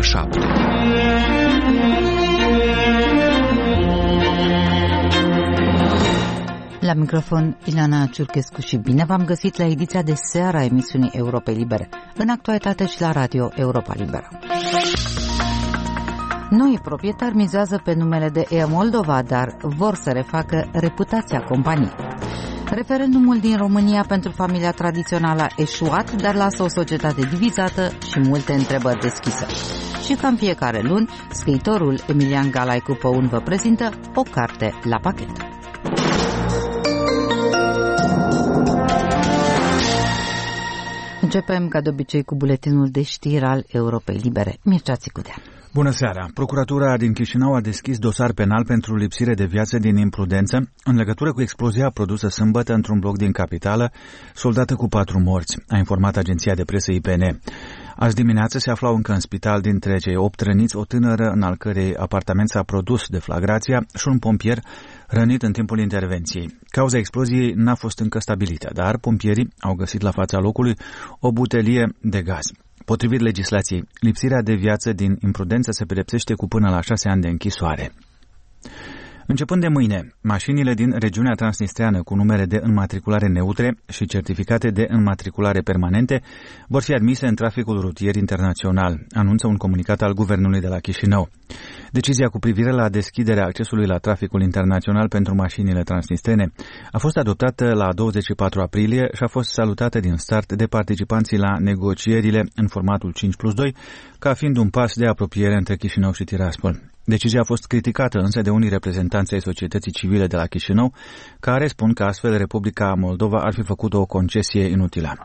7. La microfon, Ileana Ciurchescu și bine v-am găsit la ediția de seară a emisiunii Europei Libere, în actualitate și la Radio Europa Liberă. Noi proprietari mizează pe numele de e-Moldova, dar vor să refacă reputația companiei. Referendumul din România pentru familia tradițională a eșuat, dar lasă o societate divizată și multe întrebări deschise. Și ca în fiecare luni, scriitorul Emilian Galaicu Păun vă prezintă o carte la pachet. Începem, ca de obicei, cu buletinul de știri al Europei Libere. Mircea Țicudean. Bună seara! Procuratura din Chișinău a deschis dosar penal pentru lipsire de viață din imprudență în legătură cu explozia produsă sâmbătă într-un bloc din capitală, soldată cu 4 morți, a informat agenția de presă IPN. Azi dimineață se aflau încă în spital dintre cei 8 răniți o tânără în al cărei apartament s-a produs deflagrația și un pompier rănit în timpul intervenției. Cauza exploziei n-a fost încă stabilită, dar pompierii au găsit la fața locului o butelie de gaz. Potrivit legislației, lipsirea de viață din imprudență se pedepsește cu până la 6 ani de închisoare. Începând de mâine, mașinile din regiunea transnistreană cu numere de înmatriculare neutre și certificate de înmatriculare permanente vor fi admise în traficul rutier internațional, anunță un comunicat al guvernului de la Chișinău. Decizia cu privire la deschiderea accesului la traficul internațional pentru mașinile transnistrene a fost adoptată la 24 aprilie și a fost salutată din start de participanții la negocierile în formatul 5+2, ca fiind un pas de apropiere între Chișinău și Tiraspol. Decizia a fost criticată însă de unii reprezentanți ai societății civile de la Chișinău, care spun că astfel Republica Moldova ar fi făcut o concesie inutilă.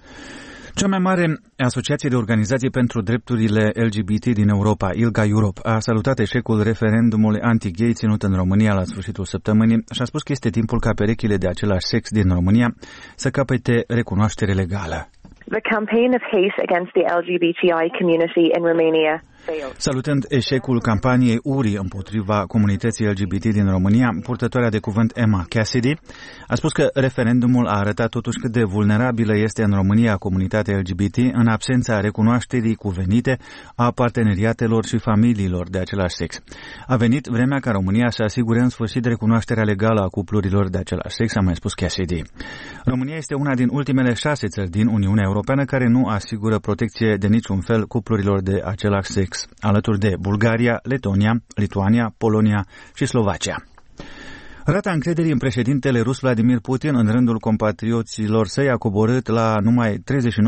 Cea mai mare asociație de organizații pentru drepturile LGBT din Europa, ILGA Europe, a salutat eșecul referendumului anti-gay ținut în România la sfârșitul săptămânii și a spus că este timpul ca perechile de același sex din România să capete recunoaștere legală. The campaign of hate against the LGBTI community in Romania. Salutând eșecul campaniei URI împotriva comunității LGBT din România, purtătoarea de cuvânt Emma Cassidy a spus că referendumul a arătat totuși cât de vulnerabilă este în România comunitatea LGBT în absența recunoașterii cuvenite a parteneriatelor și familiilor de același sex. A venit vremea ca România să asigure în sfârșit recunoașterea legală a cuplurilor de același sex, a mai spus Cassidy. România este una din ultimele 6 țări din Uniunea Europeană care nu asigură protecție de niciun fel cuplurilor de același sex, alături de Bulgaria, Letonia, Lituania, Polonia și Slovacia. Rata încrederii în președintele rus Vladimir Putin în rândul compatrioților săi a coborât la numai 39%,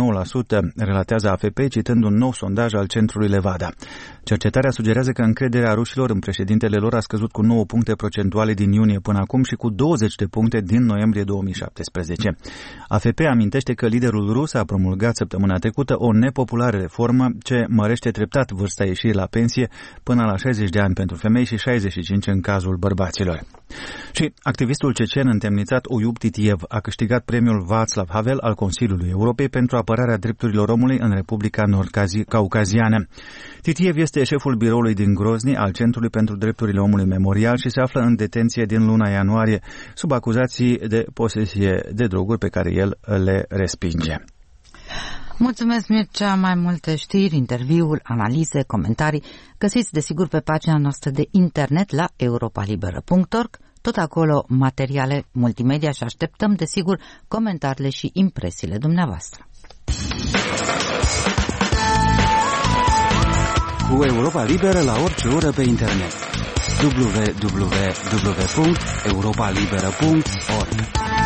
relatează AFP, citând un nou sondaj al centrului Levada. Cercetarea sugerează că încrederea rușilor în președintele lor a scăzut cu 9 puncte procentuale din iunie până acum și cu 20 de puncte din noiembrie 2017. AFP amintește că liderul rus a promulgat săptămâna trecută o nepopulară reformă ce mărește treptat vârsta ieșirii la pensie până la 60 de ani pentru femei și 65 în cazul bărbaților. Și activistul cecen întemnițat Oyub Titiev a câștigat premiul Václav Havel al Consiliului Europei pentru apărarea drepturilor omului în Republica Nord-Caucaziană. Titiev este șeful biroului din Grozny al Centrului pentru Drepturile Omului Memorial și se află în detenție din luna ianuarie sub acuzații de posesie de droguri pe care el le respinge. Mulțumesc, Mircea. Mai multe știri, interviuri, analize, comentarii găsiți desigur pe pagina noastră de internet la europalibera.org. Tot acolo materiale multimedia și așteptăm desigur comentariile și impresiile dumneavoastră. Cu Europa Liberă la orice oră pe internet. www.europalibera.org.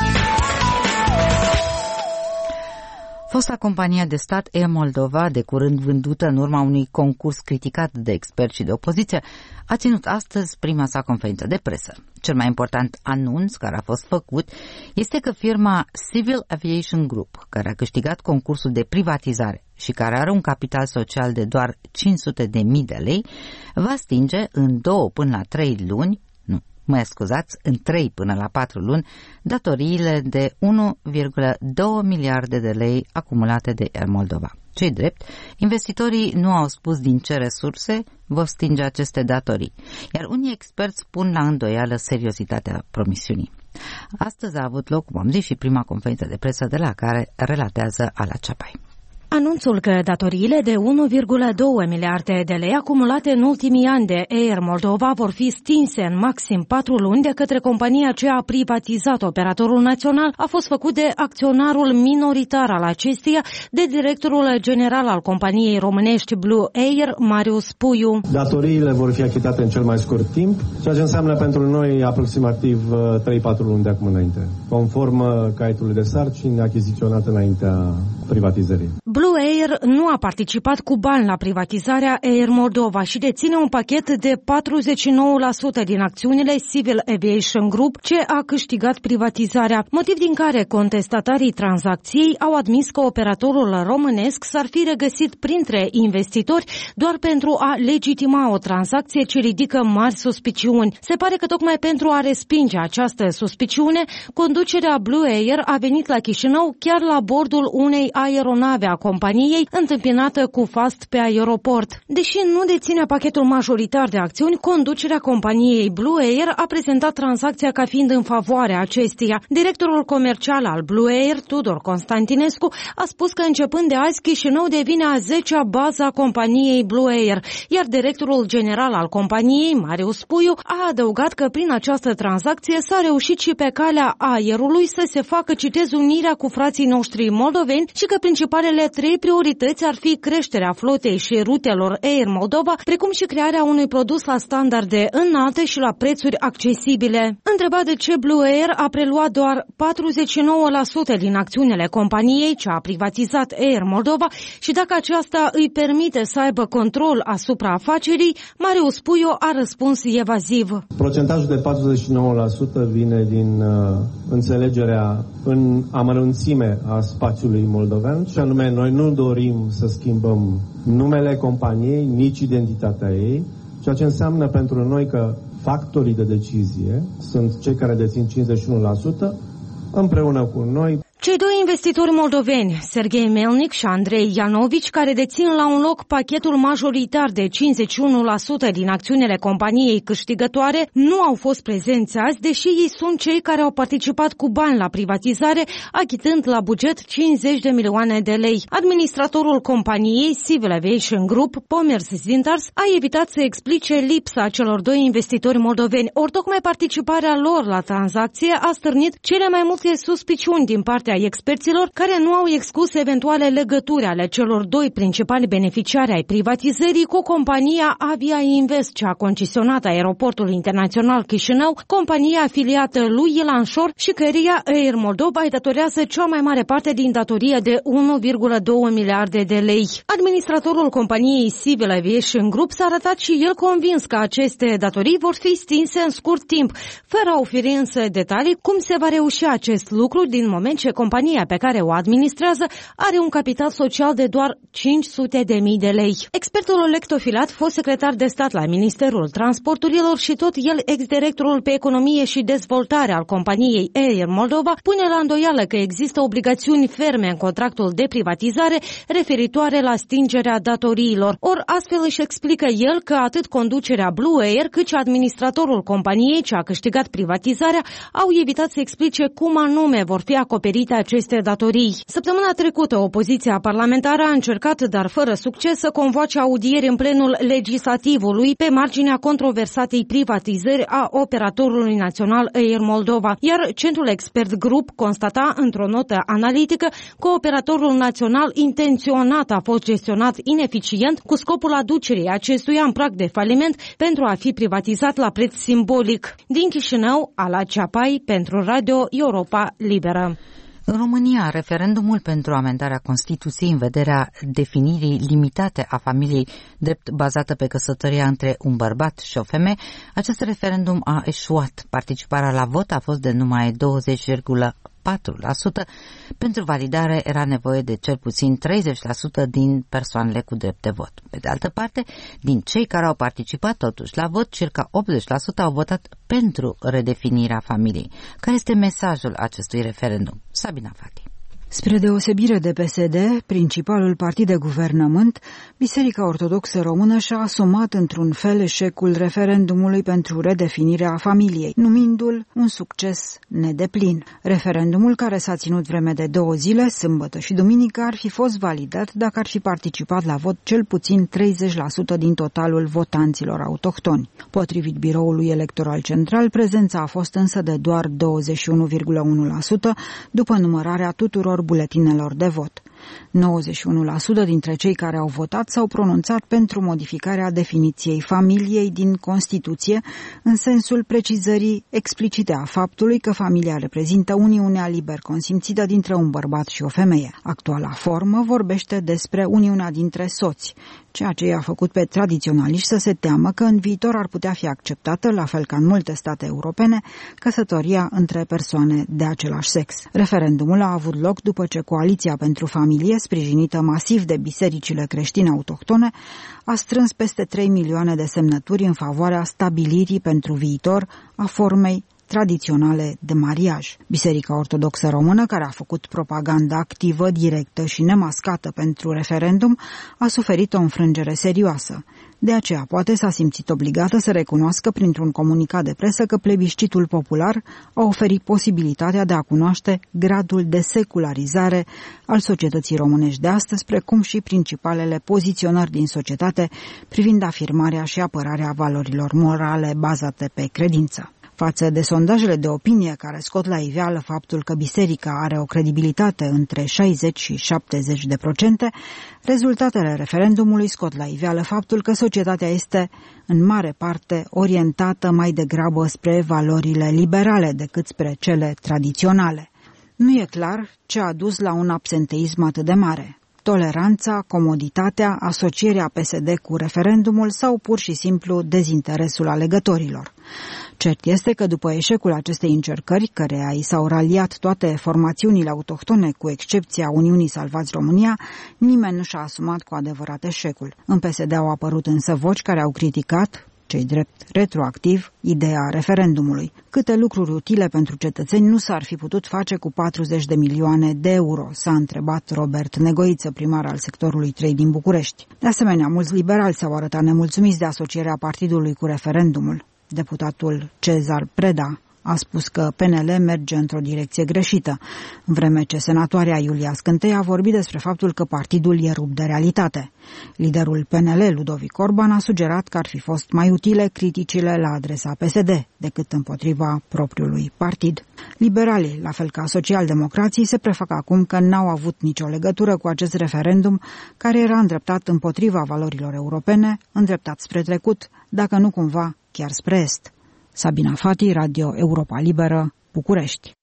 Fosta companie de stat e-Moldova, de curând vândută în urma unui concurs criticat de experți și de opoziție, a ținut astăzi prima sa conferință de presă. Cel mai important anunț care a fost făcut este că firma Civil Aviation Group, care a câștigat concursul de privatizare și care are un capital social de doar 500.000 de lei, va stinge în 2 până la 3 luni, în 3 până la 4 luni, datoriile de 1,2 miliarde de lei acumulate de Air Moldova. Ce-i drept, investitorii nu au spus din ce resurse vor stinge aceste datorii, iar unii experți pun la îndoială seriozitatea promisiunii. Astăzi a avut loc, cum am zis, și prima conferință de presă de la care relatează Ala Ceapai. Anunțul că datoriile de 1,2 miliarde de lei acumulate în ultimii ani de Air Moldova vor fi stinse în maxim 4 luni de către compania ce a privatizat operatorul național a fost făcut de acționarul minoritar al acesteia, de directorul general al companiei românești Blue Air, Marius Puiu. Datoriile vor fi achitate în cel mai scurt timp, ceea ce înseamnă pentru noi aproximativ 3-4 luni de acum înainte, conform caietului de sarcini achiziționat înaintea privatizării. Blue Air nu a participat cu bani la privatizarea Air Moldova și deține un pachet de 49% din acțiunile Civil Aviation Group, ce a câștigat privatizarea, motiv din care contestatarii tranzacției au admis că operatorul românesc s-ar fi regăsit printre investitori doar pentru a legitima o tranzacție ce ridică mari suspiciuni. Se pare că tocmai pentru a respinge această suspiciune, conducerea Blue Air a venit la Chișinău chiar la bordul unei aeronave a companiei, întâmpinată cu fast pe aeroport. Deși nu deține pachetul majoritar de acțiuni, conducerea companiei Blue Air a prezentat tranzacția ca fiind în favoarea acesteia. Directorul comercial al Blue Air, Tudor Constantinescu, a spus că începând de azi Chișinău devine a 10-a bază a companiei Blue Air, iar directorul general al companiei, Marius Puiu, a adăugat că prin această tranzacție s-a reușit și pe calea aerului să se facă, citez, unirea cu frații noștri moldoveni și că principalele 3 priorități ar fi creșterea flotei și rutelor Air Moldova, precum și crearea unui produs la standarde înalte și la prețuri accesibile. Întrebat de ce Blue Air a preluat doar 49% din acțiunile companiei ce a privatizat Air Moldova și dacă aceasta îi permite să aibă control asupra afacerii, Marius Puiu a răspuns evaziv. Procentajul de 49% vine din înțelegerea în amănunțime a spațiului moldovean, și anume noi nu dorim să schimbăm numele companiei, nici identitatea ei, ceea ce înseamnă pentru noi că factorii de decizie sunt cei care dețin 51% împreună cu noi. Cei 2 investitori moldoveni, Serghei Melnic și Andrei Ianovici, care dețin la un loc pachetul majoritar de 51% din acțiunile companiei câștigătoare, nu au fost prezenți azi, deși ei sunt cei care au participat cu bani la privatizare, achitând la buget 50 de milioane de lei. Administratorul companiei Civil Aviation Group, Pomers Zintars, a evitat să explice lipsa celor 2 investitori moldoveni, ori tocmai participarea lor la tranzacție a stârnit cele mai multe suspiciuni din partea experților, care nu au exclus eventuale legături ale celor 2 principali beneficiari ai privatizării cu compania Avia Invest, ce a concesionat aeroportul internațional Chișinău, compania afiliată lui Ilan Șor și căreia Air Moldova îi datorează cea mai mare parte din datoria de 1,2 miliarde de lei. Administratorul companiei Civil Aviation Group s-a arătat și el convins că aceste datorii vor fi stinse în scurt timp, fără a oferi însă detalii cum se va reuși acest lucru, din moment ce compania pe care o administrează are un capital social de doar 500.000 de lei. Expertul lectofilat, fost secretar de stat la Ministerul Transporturilor și tot el ex-directorul pe economie și dezvoltare al companiei Air Moldova, pune la îndoială că există obligațiuni ferme în contractul de privatizare referitoare la stingerea datoriilor. Or, astfel își explică el că atât conducerea Blue Air cât și administratorul companiei ce a câștigat privatizarea au evitat să explice cum anume vor fi acoperite aceste datorii. Săptămâna trecută, opoziția parlamentară a încercat, dar fără succes, să convoace audieri în plenul legislativului pe marginea controversatei privatizări a operatorului național Air Moldova, iar Centrul Expert Group constata într-o notă analitică că operatorul național intenționat a fost gestionat ineficient cu scopul aducerii acestuia în prag de faliment pentru a fi privatizat la preț simbolic. Din Chișinău, Ala Ceapai pentru Radio Europa Liberă. În România, referendumul pentru amendarea Constituției în vederea definirii limitate a familiei drept bazată pe căsătoria între un bărbat și o femeie, acest referendum a eșuat. Participarea la vot a fost de numai 20,4%. Pentru validare era nevoie de cel puțin 30% din persoanele cu drept de vot. Pe de altă parte, din cei care au participat totuși la vot, circa 80% au votat pentru redefinirea familiei. Care este mesajul acestui referendum? Sabina Fati. Spre deosebire de PSD, principalul partid de guvernământ, Biserica Ortodoxă Română și-a asumat într-un fel eșecul referendumului pentru redefinirea familiei, numindu-l un succes nedeplin. Referendumul, care s-a ținut vreme de 2 zile, sâmbătă și duminică, ar fi fost validat dacă ar fi participat la vot cel puțin 30% din totalul votanților autohtoni. Potrivit Biroului Electoral Central, prezența a fost însă de doar 21,1% după numărarea tuturor buletinelor de vot. 91% dintre cei care au votat s-au pronunțat pentru modificarea definiției familiei din Constituție, în sensul precizării explicite a faptului că familia reprezintă uniunea liber consimțită dintre un bărbat și o femeie. Actuala formă vorbește despre uniunea dintre soți, ceea ce i-a făcut pe tradiționaliști să se teamă că în viitor ar putea fi acceptată, la fel ca în multe state europene, căsătoria între persoane de același sex. Referendumul a avut loc după ce Coaliția pentru Familie, sprijinită masiv de bisericile creștine autohtone, a strâns peste 3 milioane de semnături în favoarea stabilirii pentru viitor a formei tradiționale de mariaj. Biserica Ortodoxă Română, care a făcut propaganda activă, directă și nemascată pentru referendum, a suferit o înfrângere serioasă. De aceea, poate s-a simțit obligată să recunoască printr-un comunicat de presă că plebiscitul popular a oferit posibilitatea de a cunoaște gradul de secularizare al societății românești de astăzi, precum și principalele poziționări din societate privind afirmarea și apărarea valorilor morale bazate pe credință. Față de sondajele de opinie care scot la iveală faptul că biserica are o credibilitate între 60 și 70%, rezultatele referendumului scot la iveală faptul că societatea este în mare parte orientată mai degrabă spre valorile liberale decât spre cele tradiționale. Nu e clar ce a dus la un absenteism atât de mare. Toleranța, comoditatea, asocierea PSD cu referendumul sau pur și simplu dezinteresul alegătorilor. Cert este că după eșecul acestei încercări, căreia i s-au raliat toate formațiunile autohtone, cu excepția Uniunii Salvați România, nimeni nu și-a asumat cu adevărat eșecul. În PSD au apărut însă voci care au criticat, cei drept retroactiv, ideea referendumului. Câte lucruri utile pentru cetățeni nu s-ar fi putut face cu 40 de milioane de euro, s-a întrebat Robert Negoiță, primar al sectorului 3 din București. De asemenea, mulți liberali s-au arătat nemulțumiți de asocierea partidului cu referendumul. Deputatul Cezar Preda a spus că PNL merge într-o direcție greșită, în vreme ce senatoarea Iulia Scântei a vorbit despre faptul că partidul e rupt de realitate. Liderul PNL, Ludovic Orban, a sugerat că ar fi fost mai utile criticile la adresa PSD decât împotriva propriului partid. Liberalii, la fel ca socialdemocrații, se prefac acum că n-au avut nicio legătură cu acest referendum care era îndreptat împotriva valorilor europene, îndreptat spre trecut, dacă nu cumva chiar spre est. Sabina Fati, Radio Europa Liberă, București.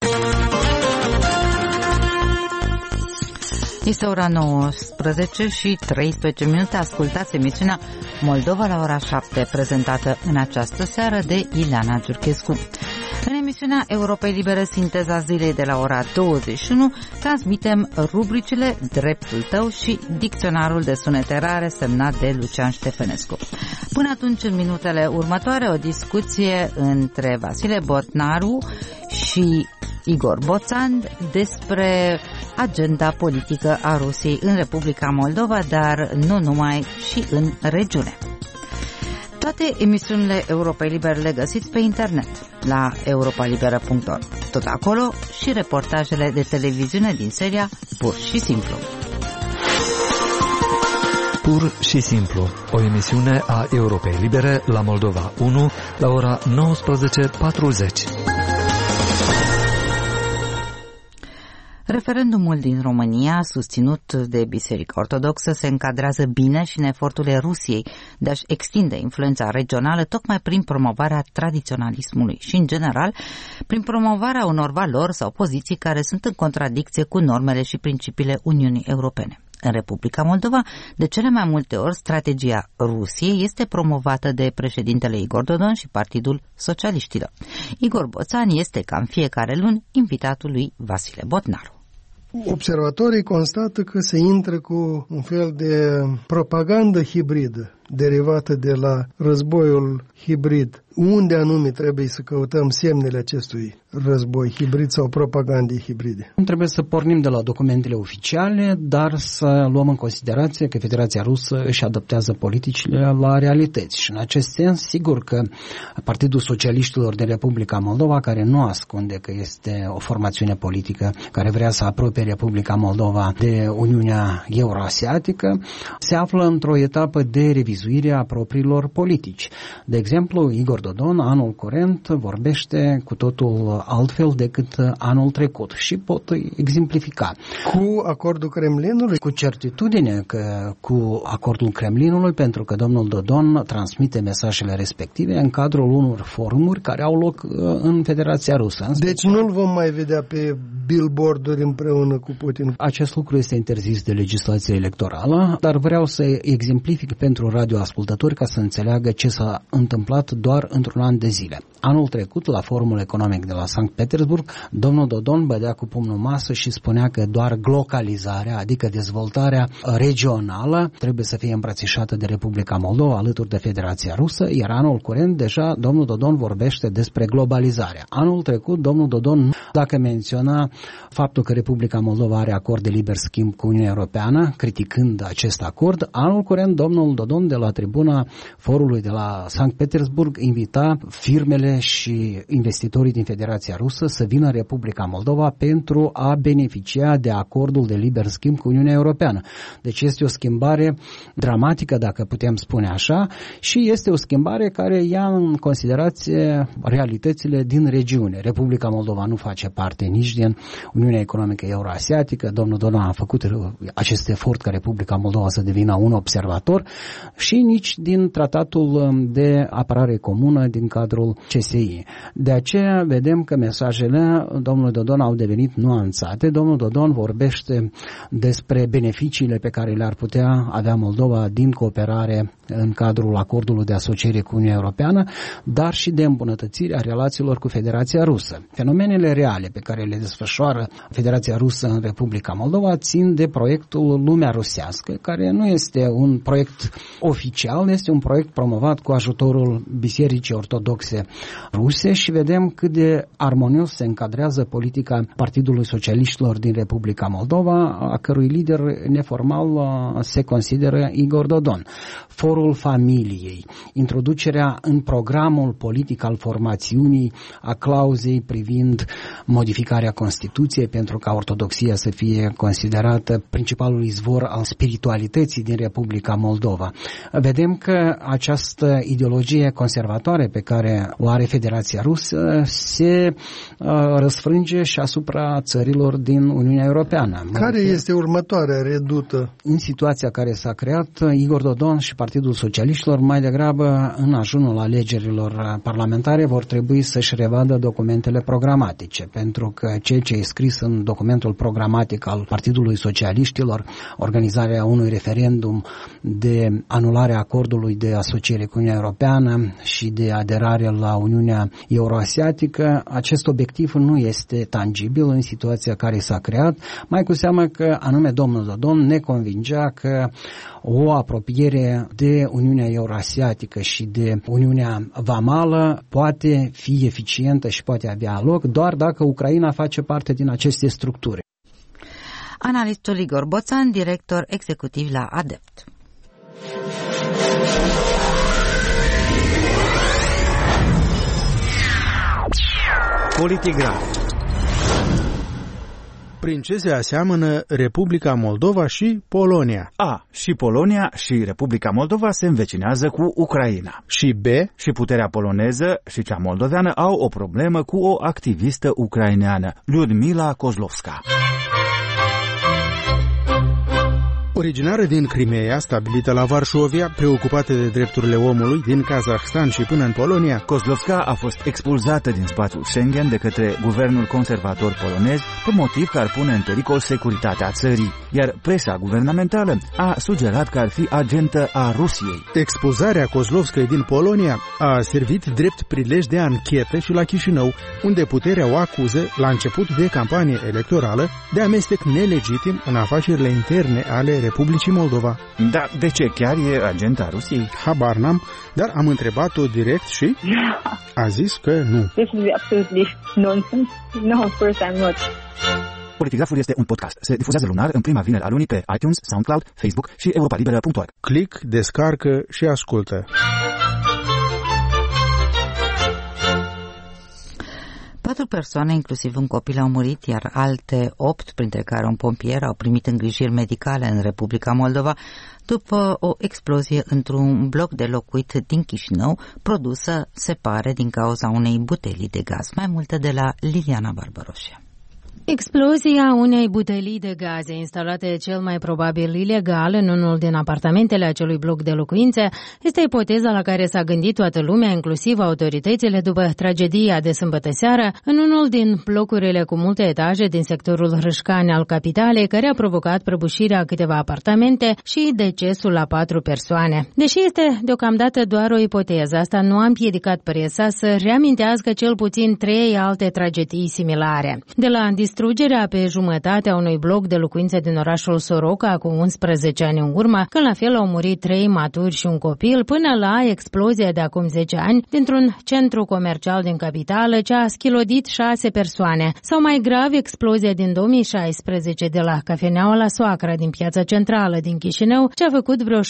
Este ora 19 și 13 minute. Ascultați emisiunea Moldova la ora 7, prezentată în această seară de Ileana Giurchescu. În emisiunea Europei Libere, sinteza zilei de la ora 21, transmitem rubricile Dreptul tău și Dicționarul de sunete rare, semnat de Lucian Ștefănescu. Până atunci, în minutele următoare, o discuție între Vasile Botnaru și Igor Boțan despre agenda politică a Rusiei în Republica Moldova, dar nu numai, și în regiune. Toate emisiunile Europei Libere le găsiți pe internet la europalibera.org. Tot acolo și reportajele de televiziune din seria Pur și Simplu. Pur și Simplu, o emisiune a Europei Libere la Moldova 1 la ora 19:40. Referendumul din România, susținut de Biserica Ortodoxă, se încadrează bine și în eforturile Rusiei de a-și extinde influența regională, tocmai prin promovarea tradiționalismului și, în general, prin promovarea unor valori sau poziții care sunt în contradicție cu normele și principiile Uniunii Europene. În Republica Moldova, de cele mai multe ori, strategia Rusiei este promovată de președintele Igor Dodon și Partidul Socialiștilor. Igor Boțan este, ca în fiecare luni, invitatul lui Vasile Botnaru. Observatorii constată că se intră cu un fel de propagandă hibridă. derivată de la războiul hibrid. Unde anume trebuie să căutăm semnele acestui război hibrid sau propagandei hibride? Trebuie să pornim de la documentele oficiale, dar să luăm în considerație că Federația Rusă își adaptează politicile la realități. Și în acest sens, sigur că Partidul Socialiștilor din Republica Moldova, care nu ascunde că este o formațiune politică care vrea să apropie Republica Moldova de Uniunea Euroasiatică, se află într-o etapă de revizuire a propriilor politici. De exemplu, Igor Dodon, anul curent, vorbește cu totul altfel decât anul trecut și pot exemplifica. Cu acordul Kremlinului? Cu certitudine că cu acordul Kremlinului, pentru că domnul Dodon transmite mesajele respective în cadrul unor forumuri care au loc în Federația Rusă. Deci nu-l vom mai vedea pe billboard-uri împreună cu Putin? Acest lucru este interzis de legislație electorală, dar vreau să exemplific pentru radioascultători ca să înțeleagă ce s-a întâmplat doar într-un an de zile. Anul trecut, la Forumul Economic de la Sankt Petersburg, domnul Dodon bădea cu pumnul în masă și spunea că doar glocalizarea, adică dezvoltarea regională, trebuie să fie îmbrățișată de Republica Moldova alături de Federația Rusă, iar anul curent deja domnul Dodon vorbește despre globalizarea. Anul trecut, domnul Dodon, dacă menționa faptul că Republica Moldova are acord de liber schimb cu Uniunea Europeană, criticând acest acord, anul curent domnul Dodon de la tribuna forului de la Sankt Petersburg invita firmele și investitorii din Federația Rusă să vină în Republica Moldova pentru a beneficia de acordul de liber schimb cu Uniunea Europeană. Deci este o schimbare dramatică, dacă putem spune așa, și este o schimbare care ia în considerație realitățile din regiune. Republica Moldova nu face parte nici din Uniunea Economică Euroasiatică. Domnul Dodon a făcut acest efort ca Republica Moldova să devină un observator și nici din tratatul de apărare comună din cadrul CSI. De aceea vedem că mesajele domnului Dodon au devenit nuanțate. Domnul Dodon vorbește despre beneficiile pe care le-ar putea avea Moldova din cooperare în cadrul acordului de asociere cu Uniunea Europeană, dar și de îmbunătățirea relațiilor cu Federația Rusă. Fenomenele reale pe care le desfășoară Federația Rusă în Republica Moldova țin de proiectul Lumea Rusească, care nu este un proiect oficial, este un proiect promovat cu ajutorul Bisericii Ortodoxe Ruse și vedem cât de armonios se încadrează politica Partidului Socialiștilor din Republica Moldova, a cărui lider neformal se consideră Igor Dodon. Forul familiei, introducerea în programul politic al formațiunii a clauzei privind modificarea Constituției pentru ca ortodoxia să fie considerată principalul izvor al spiritualității din Republica Moldova. Vedem că această ideologie conservatoare pe care o are Federația Rusă se răsfrânge și asupra țărilor din Uniunea Europeană. Care este următoarea redută? În situația care s-a creat, Igor Dodon și Partidul Socialiștilor mai degrabă în ajunul alegerilor parlamentare vor trebui să-și revadă documentele programatice, pentru că ceea ce e scris în documentul programatic al Partidului Socialiștilor, organizarea unui referendum de anulare a acordului de asociere cu Uniunea Europeană și de aderare la Uniunea Euroasiatică, acest obiectiv nu este tangibil în situația care s-a creat, mai cu seamă că anume domnul Dodon ne convingea că o apropiere de Uniunea Euroasiatică și de Uniunea Vamală poate fi eficientă și poate avea loc doar dacă Ucraina face parte din aceste structuri. Analistul Igor Boțan, director executiv la ADEPT. Politigraf. Prin ce se aseamănă Republica Moldova și Polonia? A. Și Polonia și Republica Moldova se învecinează cu Ucraina. Și B. Și puterea poloneză și cea moldoveană au o problemă cu o activistă ucraineană, Lyudmila Kozlovska. Originară din Crimea, stabilită la Varșovia, preocupată de drepturile omului din Kazahstan și până în Polonia, Kozlovska a fost expulzată din spațiul Schengen de către guvernul conservator polonez pe motiv că ar pune în pericol securitatea țării, iar presa guvernamentală a sugerat că ar fi agentă a Rusiei. Expulzarea Kozlovskei din Polonia a servit drept prilej de anchetă și la Chișinău, unde puterea o acuză, la început de campanie electorală, de amestec nelegitim în afacerile interne ale Republicii Moldova. Da, de ce? Chiar e agent a Rusiei? Habar n-am, dar am întrebat-o direct și a zis că nu. This is absolutely nonsense. No, of course I'm not. Politicraful este un podcast. Se difuzează lunar în prima vineri a lunii pe iTunes, SoundCloud, Facebook și europalibera.org. Click, descarcă și ascultă. 4 persoane, inclusiv un copil, au murit, iar alte 8, printre care un pompier, au primit îngrijiri medicale în Republica Moldova după o explozie într-un bloc de locuit din Chișinău, produsă, se pare, din cauza unei butelii de gaz. Mai multe de la Liliana Barbaroșia. Explozia unei butelii de gaze instalate cel mai probabil ilegal în unul din apartamentele acelui bloc de locuințe este ipoteza la care s-a gândit toată lumea, inclusiv autoritățile, după tragedia de sâmbătă seară în unul din blocurile cu multe etaje din sectorul Râșcani al capitalei, care a provocat prăbușirea câteva apartamente și decesul a 4 persoane. Deși este deocamdată doar o ipoteză, asta nu a împiedicat presa să reamintească cel puțin 3 alte tragedii similare. De la distrugerea pe jumătate a unui bloc de locuințe din orașul Soroca cu 11 ani în urmă, când la fel au murit 3 maturi și un copil, până la explozia de acum 10 ani dintr-un centru comercial din capitală ce a schilodit 6 persoane, sau mai grav explozia din 2016 de la Cafeneaua la Soacra din piața centrală din Chișinău, ce a făcut vreo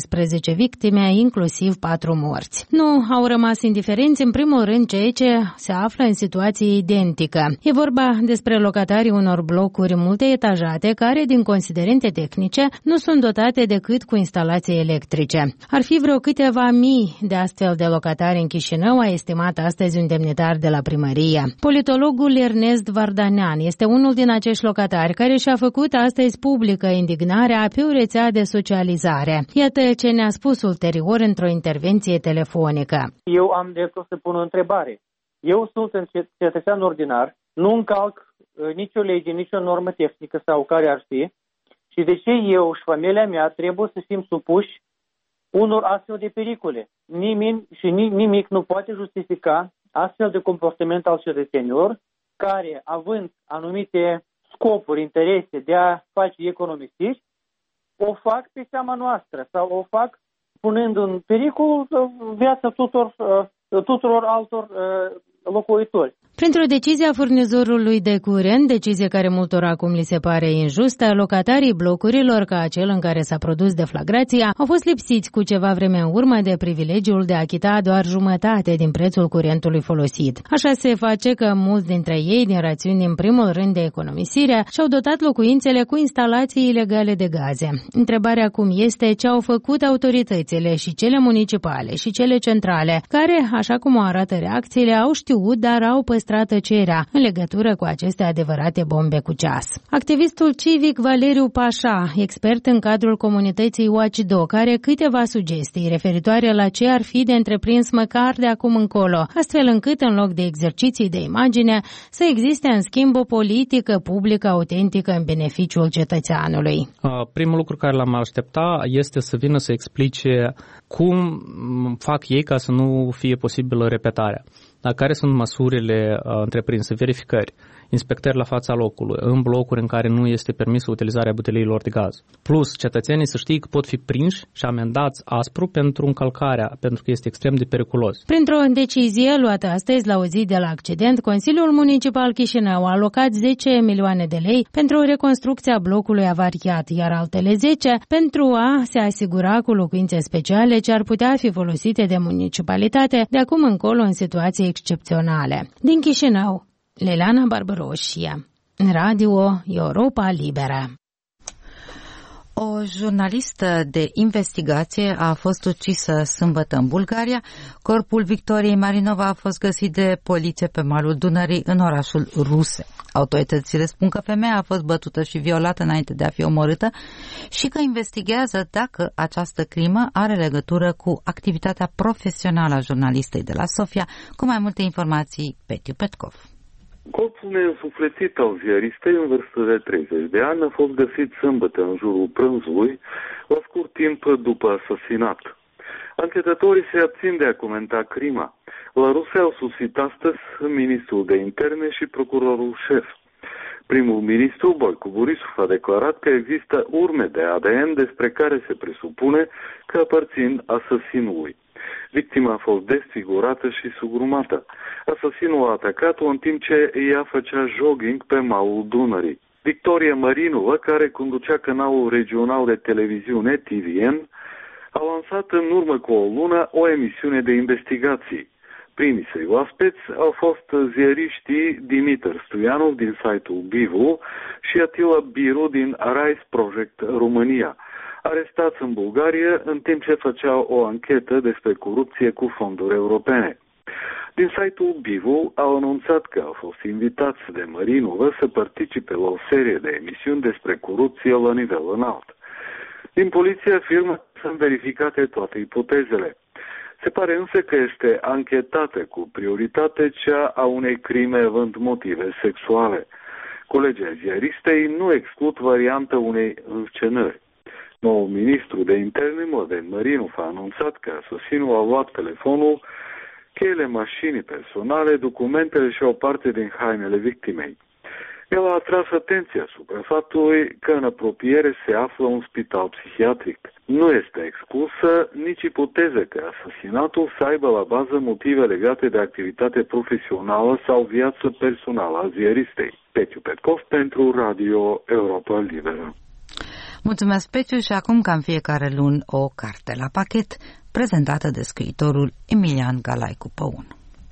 17 victime, inclusiv 4 morți. Nu au rămas indiferenți, în primul rând, cei ce se află în situație identică. E vorba despre locatarii unor blocuri multe etajate care, din considerente tehnice, nu sunt dotate decât cu instalații electrice. Ar fi vreo câteva mii de astfel de locatari în Chișinău, a estimat astăzi un demnitar de la primărie. Politologul Ernest Vardanean este unul din acești locatari care și-a făcut astăzi publică indignarea pe o rețea de socializare. Iată ce ne-a spus ulterior într-o intervenție telefonică. Eu am dreptul să pun o întrebare. Eu sunt un cetățean ordinar, nu încalc nicio lege, nicio normă tehnică sau care ar fi, și de ce eu și familia mea trebuie să fim supuși unor astfel de pericole? Nimic nu poate justifica astfel de comportament al cetățenilor care, având anumite scopuri, interese de a face economisiri, o fac pe seama noastră sau o fac punând în pericol viața tuturor altor locuitori. Printr-o decizie a furnizorului de curent, decizie care multora acum li se pare injustă, locatarii blocurilor, ca acel în care s-a produs deflagrația, au fost lipsiți cu ceva vreme în urmă de privilegiul de a achita doar jumătate din prețul curentului folosit. Așa se face că mulți dintre ei, din rațiuni în primul rând de economisire, și-au dotat locuințele cu instalații ilegale de gaze. Întrebarea acum este ce au făcut autoritățile, și cele municipale și cele centrale, care, așa cum o arată reacțiile, au știut, dar au păstrat tăcerea în legătură cu aceste adevărate bombe cu ceas. Activistul civic Valeriu Pașa, expert în cadrul comunității Watchdog, are câteva sugestii referitoare la ce ar fi de întreprins măcar de acum încolo, astfel încât în loc de exerciții de imagine să existe în schimb o politică publică autentică în beneficiul cetățeanului. Primul lucru care l-am aștepta este să vină să explice cum fac ei ca să nu fie posibilă repetarea. Dar care sunt măsurile întreprinse, verificări, inspectări la fața locului, în blocuri în care nu este permisă utilizarea buteliilor de gaz. Plus, cetățenii să știe că pot fi prinși și amendați aspru pentru încălcarea, pentru că este extrem de periculos. Printr-o decizie luată astăzi la o zi de la accident, Consiliul Municipal Chișinău a alocat 10 milioane de lei pentru reconstrucția blocului avariat, iar altele 10 pentru a se asigura cu locuințe speciale ce ar putea fi folosite de municipalitate de acum încolo în situații excepționale. Din Chișinău, Liliana Barbaroșia, Radio Europa Liberă. O jurnalistă de investigație a fost ucisă sâmbătă în Bulgaria. Corpul Victoriei Marinova a fost găsit de poliție pe malul Dunării în orașul Ruse. Autoritățile spun că femeia a fost bătută și violată înainte de a fi omorâtă și că investigează dacă această crimă are legătură cu activitatea profesională a jurnalistei de la Sofia. Cu mai multe informații, Petiu Petkov. Corpul neînsuflețit al ziaristei în vârstă de 30 de ani a fost găsit sâmbătă în jurul prânzului, la scurt timp după asasinat. Anchetatorii se abțin de a comenta crima. La Rusia au sosit astăzi ministrul de interne și procurorul șef. Primul ministru Boicu Borisov a declarat că există urme de ADN despre care se presupune că aparțin asasinului. Victima a fost desfigurată și sugrumată. Asasinul a atacat-o în timp ce ea făcea jogging pe malul Dunării. Victoria Marinova, care conducea canalul regional de televiziune TVN, a lansat în urmă cu o lună o emisiune de investigații. Primii săi oaspeți au fost ziariștii Dimitar Stoianov din site-ul Bivu și Attila Biru din Arise Project România, arestați în Bulgaria în timp ce făceau o anchetă despre corupție cu fonduri europene. Din site-ul Bivu au anunțat că au fost invitați de Marinova să participe la o serie de emisiuni despre corupție la nivel înalt. Din poliție afirmă că sunt verificate toate ipotezele. Se pare însă că este anchetată cu prioritate cea a unei crime având motive sexuale. Colegii ziaristei nu exclud varianta unei înscenări. Noul ministru de interne, Mladen Marinov, a anunțat că asasinul a luat telefonul, cheile mașinii personale, documentele și o parte din hainele victimei. El a atras atenția asupra faptului că în apropiere se află un spital psihiatric. Nu este exclusă nici ipoteza că asasinatul să aibă la bază motive legate de activitate profesională sau viață personală a ziaristei. Petiu Petkov pentru Radio Europa Liberă. Mulțumesc, Petiu, și acum, ca în fiecare luni, o carte la pachet, prezentată de scriitorul Emilian Galaicu Păun.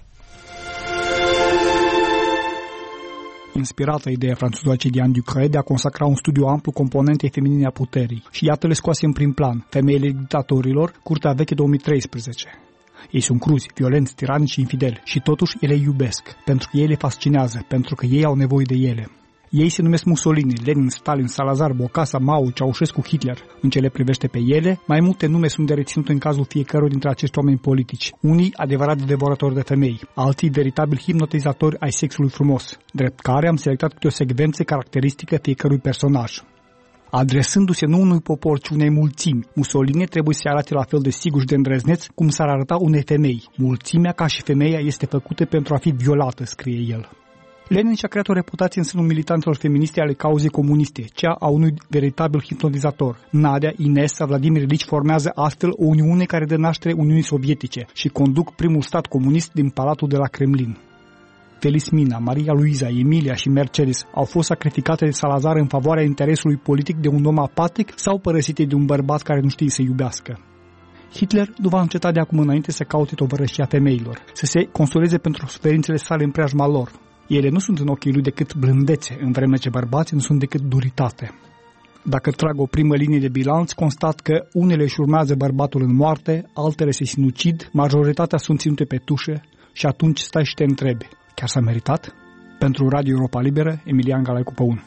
Inspirată ideea franțuzoace Diane Ducret de a consacra un studiu amplu componentei feminine a puterii. Și iată-le scoase în prim plan, femeile dictatorilor, Curtea Veche 2013. Ei sunt cruzi, violenți, tiranici și infideli și totuși ele iubesc, pentru că ei le fascinează, pentru că ei au nevoie de ele. Ei se numesc Mussolini, Lenin, Stalin, Salazar, Bocasa, Mao, Ceaușescu, Hitler. În ce le privește pe ele, mai multe nume sunt de reținut în cazul fiecăruia dintre acești oameni politici. Unii adevărat devoratori de femei, alții veritabil hipnotizatori ai sexului frumos, drept care am selectat câte o secvență caracteristică fiecărui personaj. Adresându-se nu unui popor, ci unei mulțimi, Mussolini trebuie să arate la fel de sigur și de îndrăzneț cum s-ar arăta unei femei. Mulțimea, ca și femeia, este făcută pentru a fi violată, scrie el. Lenin și-a creat o reputație în sânul militanților feministe ale cauzei comuniste, cea a unui veritabil hipnotizator. Nadia, Ines sau Vladimir Ilici formează astfel o uniune care dă naștere Uniunii Sovietice și conduc primul stat comunist din Palatul de la Kremlin. Felismina, Maria Luiza, Emilia și Mercedes au fost sacrificate de Salazar în favoarea interesului politic de un om apatic sau părăsite de un bărbat care nu știe să iubească. Hitler nu va înceta de acum înainte să caute tovărășia femeilor, să se consoleze pentru suferințele sale în preajma lor. Ele nu sunt în ochii lui decât blândețe, în vreme ce bărbații nu sunt decât duritate. Dacă trag o primă linie de bilanț, constat că unele își urmează bărbatul în moarte, altele se sinucid, majoritatea sunt ținute pe tușă și atunci stai și te întrebi, chiar s-a meritat? Pentru Radio Europa Liberă, Emilian Galaicu Păun.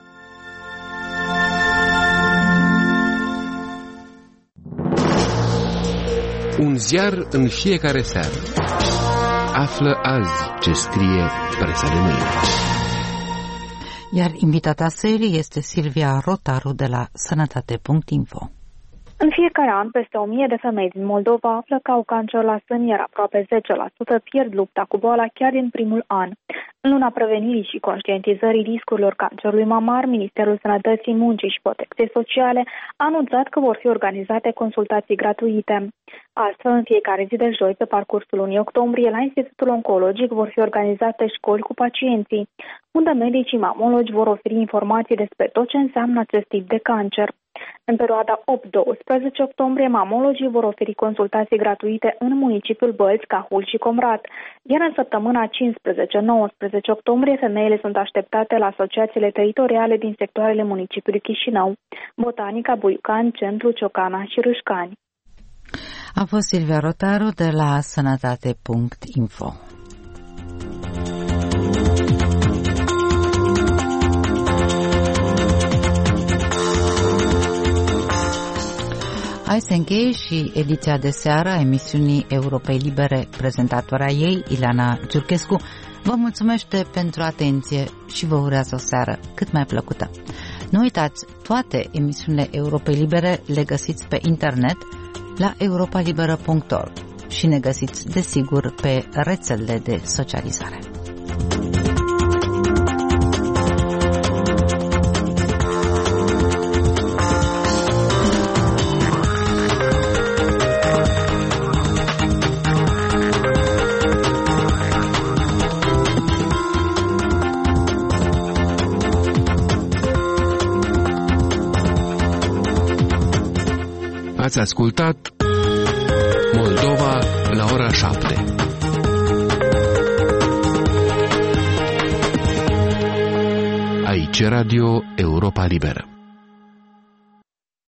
Un ziar în fiecare seară. Află azi ce scrie presa de mâine. Iar invitata serii este Silvia Rotaru de la Sănătate.info. În fiecare an, peste 1000 de femei din Moldova află că au cancer la sân, iar aproape 10% pierd lupta cu boala chiar din primul an. În luna prevenirii și conștientizării riscurilor cancerului mamar, Ministerul Sănătății, Muncii și Protecției Sociale a anunțat că vor fi organizate consultații gratuite. Astfel, în fiecare zi de joi, pe parcursul lunii octombrie, la Institutul Oncologic vor fi organizate școli cu pacienții, unde medicii mamologi vor oferi informații despre tot ce înseamnă acest tip de cancer. În perioada 8-12 octombrie, mamologii vor oferi consultații gratuite în municipiul Bălți, Cahul și Comrat, iar în săptămâna 15-19 octombrie, femeile sunt așteptate la asociațiile teritoriale din sectoarele municipiului Chișinău, Botanica, Buiucani, Centru, Ciocana și Râșcani. A fost Silvia Rotaru de la Sănătate.info. Hai să încheie și ediția de seară a emisiunii Europei Libere. Prezentatoarea ei, Ileana Giurchescu, vă mulțumește pentru atenție și vă urează o seară cât mai plăcută. Nu uitați, toate emisiunile Europei Libere le găsiți pe internet la europalibera.org și ne găsiți, desigur, pe rețelele de socializare. Ați ascultat Moldova la ora 7. Aici Radio Europa Liberă.